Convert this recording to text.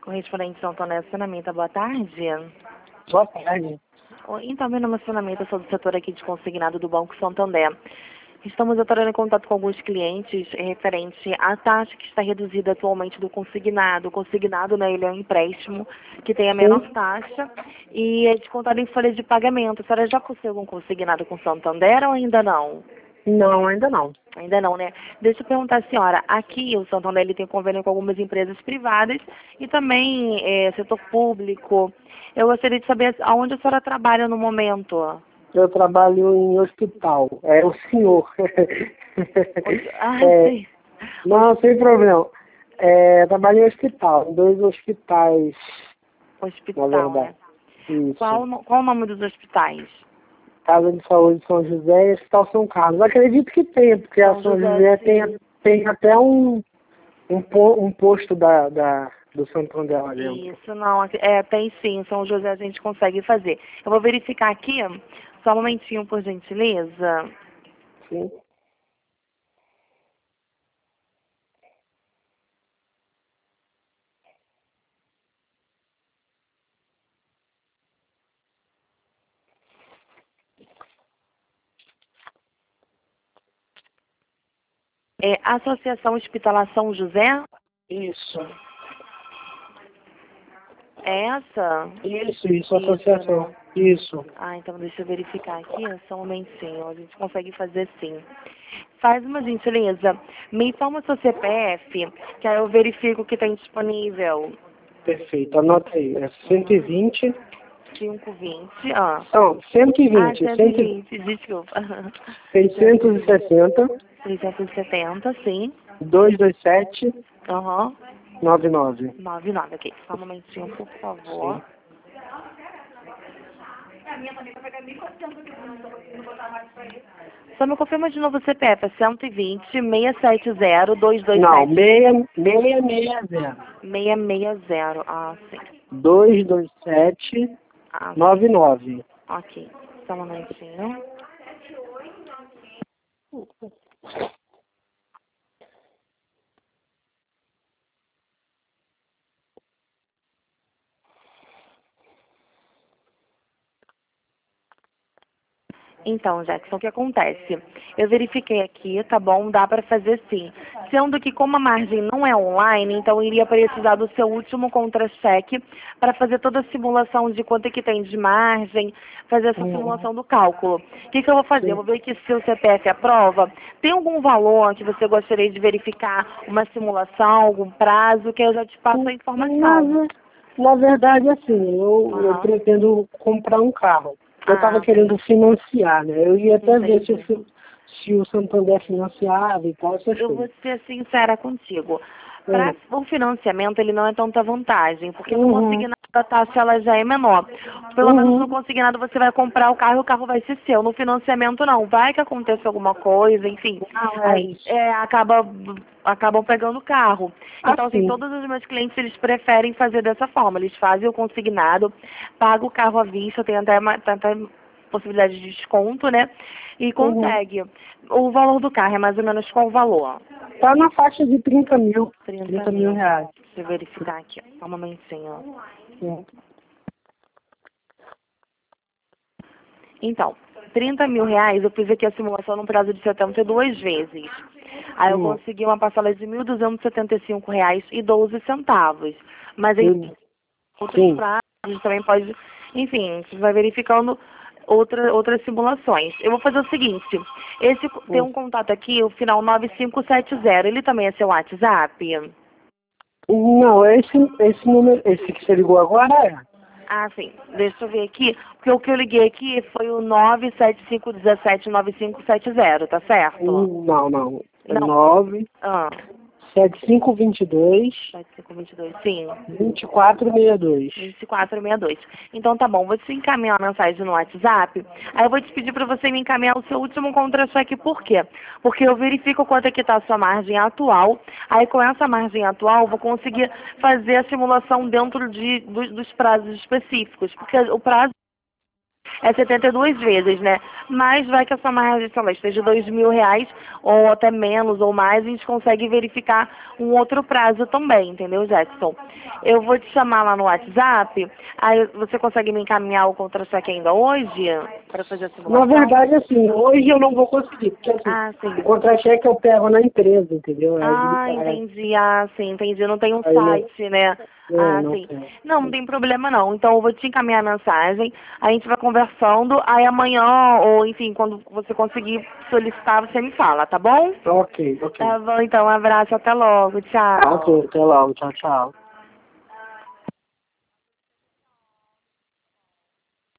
Correspondente Santander Saneamento, boa tarde. Boa tarde. Então, meu nome é Saneamento, eu sou do setor aqui de consignado do Banco Santander. Estamos entrando em contato com alguns clientes referente à taxa que está reduzida atualmente do consignado. O consignado, né, ele é um empréstimo que tem a menor taxa e é descontado em folha de pagamento. A senhora já possui algum consignado com Santander ou ainda não? Não, ainda não. Ainda não, né? Deixa eu perguntar à senhora, aqui o Santander ele tem convênio com algumas empresas privadas e também setor público. Eu gostaria de saber aonde a senhora trabalha no momento. Eu trabalho em hospital. É o senhor. Sim. Não, sem problema. Trabalho em hospital, em 2 hospitais, Hospital, na verdade. né? Isso. Qual o nome dos hospitais? Casa de Saúde São José e Hospital São Carlos. Acredito que tenha, porque a São José tem até um posto do Santander lá dentro. Isso, não, tem sim, São José a gente consegue fazer. Eu vou verificar aqui, só um momentinho, por gentileza. Sim. Associação Hospitalar São José? Isso. É essa? Isso, associação. Né? Isso. Então deixa eu verificar aqui, só um momentinho, a gente consegue fazer sim. Faz uma gentileza, me informa o seu CPF, que aí eu verifico o que tem disponível. Perfeito, anota aí. É 120. 520, Não, 120. 120, desculpa. 660. 670, sim. 227. Aham. 99. 99, ok. Só um momentinho, por favor. Sim. Só me confirma de novo o CPF, é 120 670 227. Não, 660. 660, sim. 227. Sim. 99. Ok. Só um momentinho. Então, Jackson, o que acontece? Eu verifiquei aqui, tá bom, dá para fazer sim. Sendo que como a margem não é online, então eu iria precisar do seu último contra-cheque para fazer toda a simulação de quanto é que tem de margem, fazer essa simulação do cálculo. O que eu vou fazer? Sim. Eu vou ver que se o CPF aprova, tem algum valor que você gostaria de verificar, uma simulação, algum prazo, que eu já te passo a informação. Na verdade, assim, eu pretendo comprar um carro. Eu estava querendo financiar, né? Eu ia até ver se o Santander financiava e tal, essas Eu vou coisas. ser sincera contigo. Para o financiamento, ele não é tanta vantagem, porque no consignado a taxa ela já é menor. Pelo menos no consignado você vai comprar o carro e o carro vai ser seu. No financiamento não. Vai que aconteça alguma coisa, enfim. Aí acabam pegando o carro. Então, assim, todos os meus clientes, eles preferem fazer dessa forma. Eles fazem o consignado, pagam o carro à vista, tem até possibilidade de desconto, né? E consegue. O valor do carro é mais ou menos qual o valor? Tá na faixa de 30 mil. 30 mil reais. Deixa eu verificar aqui, ó. Só um momentinho. Então, 30 mil reais, eu fiz aqui a simulação num prazo de 72 vezes. Aí eu consegui uma parcela de R$ 1.275,12. Mas em outros prazos também pode... Enfim, você vai verificando outras simulações. Eu vou fazer o seguinte, tem um contato aqui, o final 9570, ele também é seu WhatsApp? Não, esse número, esse que você ligou agora é. Sim. Deixa eu ver aqui, porque o que eu liguei aqui foi o 975179570, tá certo? Não. É Não. 97522. 7522, sim. 2462. 2462. Então tá bom, vou te encaminhar uma mensagem no WhatsApp, aí eu vou te pedir para você me encaminhar o seu último contra-cheque, por quê? Porque eu verifico quanto é que está a sua margem atual, aí com essa margem atual eu vou conseguir fazer a simulação dentro dos prazos específicos, porque o prazo é 72 vezes, né? Mas vai que essa margem, sei lá, esteja R$ 2.000, ou até menos ou mais, a gente consegue verificar um outro prazo também, entendeu, Jackson? Eu vou te chamar lá no WhatsApp, aí você consegue me encaminhar o contra-cheque ainda hoje, para fazer a Na simulação? verdade, assim, hoje eu não vou conseguir, porque assim, Ah, sim. o contra-cheque eu pego na empresa, entendeu? Ah, entendi. Ah, sim, entendi. Não tem um Aí não, site, né? Ah, não sim. tem. Não, não tem problema não. Então eu vou te encaminhar a mensagem, a gente vai conversando, aí amanhã, ou enfim, quando você conseguir solicitar, você me fala, tá bom? Ok, ok. Tá bom, então, um abraço, até logo, tchau. Ok, até logo, tchau, tchau.